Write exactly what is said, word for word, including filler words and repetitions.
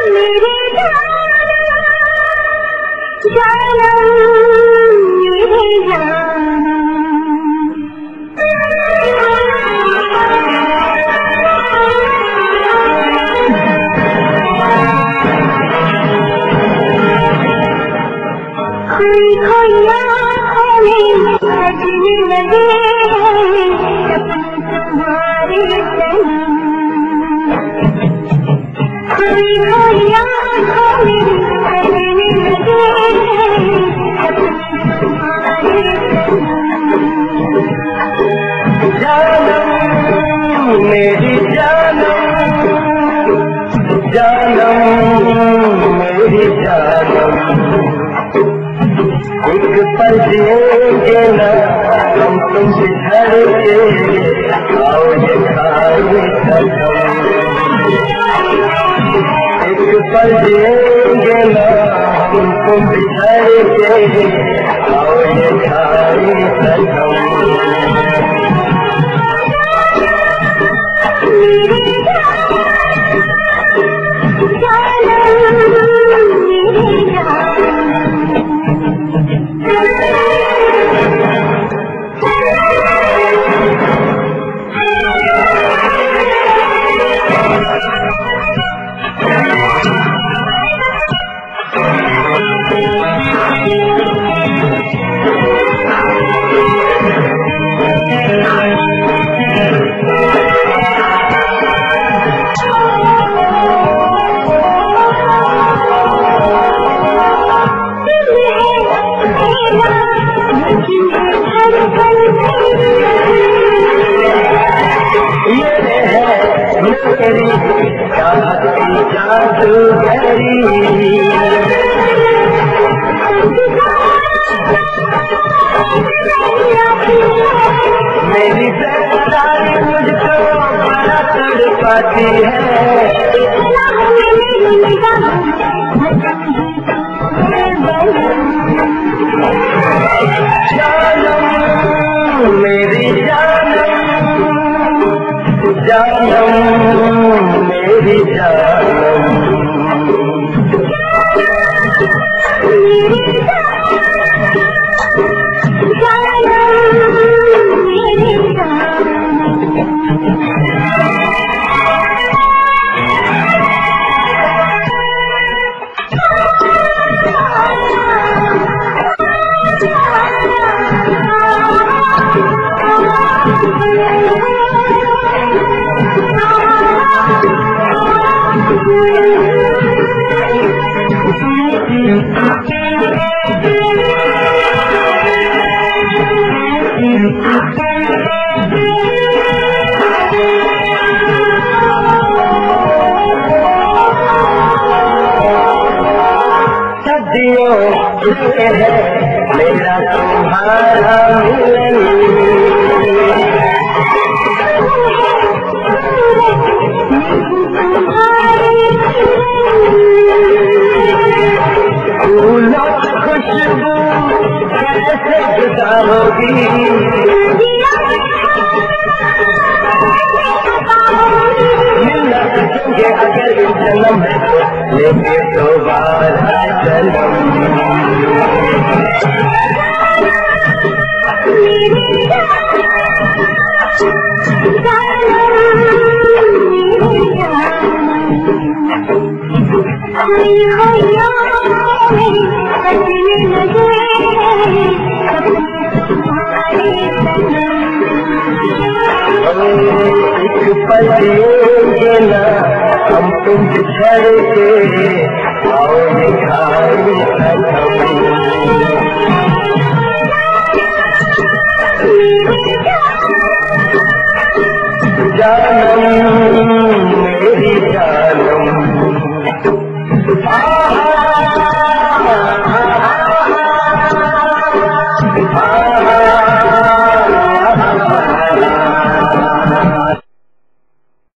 मेरी जानम जानम मेरी जानम एक पल जिएंगे ना हम तुम बिछड़ के आओ ये खाए कसम एक पल जिएंगे ना हम तुम बिछड़ के आओ ये खाए कसम मेरी बेकरारी मुझको बड़ा तड़पाती है जानम मेरी जानम जानम मेरी जानम सदियों से है मेरा तुम्हारा मिलन फूलों की खुशबू कैसे जुदा होगी मिलना सकेंगे अगर इस जन्म है लेके दोबारा जन्म एक पल जिएंगे ना हम तुम बिछड़ के आओ ये खाए कसम